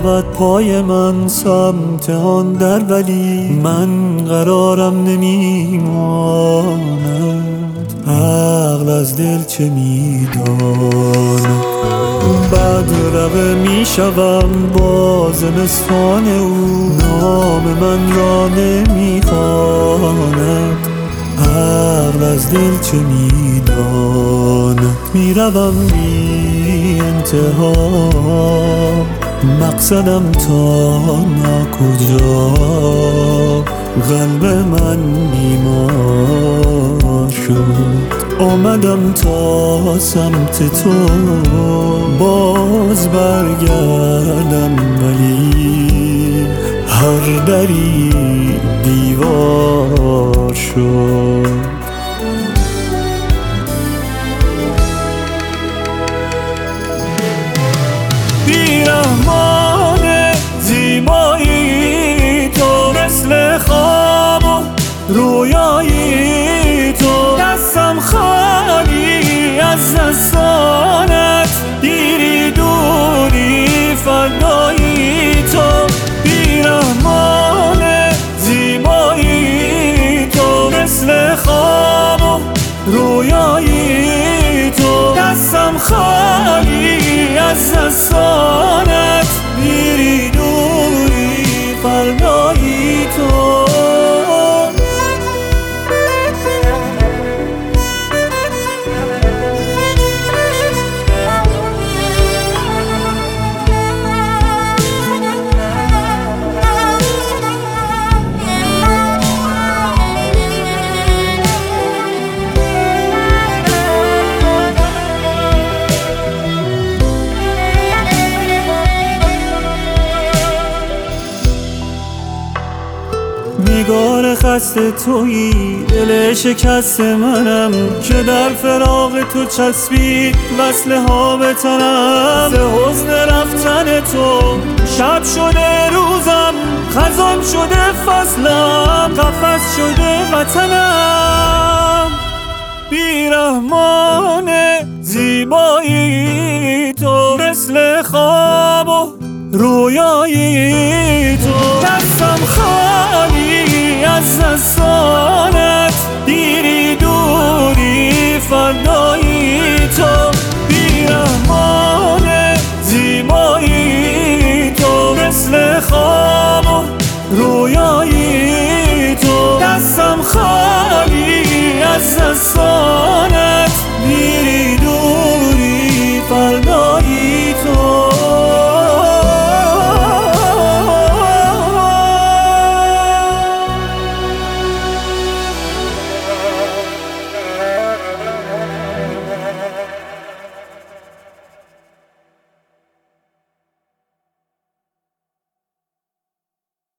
رود پای من سمت آن در، ولی من قرارم نمیماند. عقل از دل چه میداند؟ بدرقه میشوم با زمستان او، نام من را نمیخواند. عقل از دل چه میداند؟ میروم بی انتها، مقصدم تا ناکجا. قلب من بیمار شد، آمدم تا سمت تو. باز برگردم ولی هر دری دیوار شد. بیرحمان زیبایی تو، مثل خواب و رویایی تو. دستم خالی از دستانت، دیری دوری فردایی تو. بیرحمان زیبایی تو، مثل خواب و رویایی تو. دستم خالی از دستانت، دیری دوری فردایی تو. نگار خسته تویی، دل شکست منم که در فراق تو چسبید وصله ها به تنم. ز حزن رفتن تو شب شده روزم، خزان شده فصلم، قفس شده وطنم. بیرحمان زیبایی تو، مثل خواب و رویایی تو. دستم خالی از دستانت،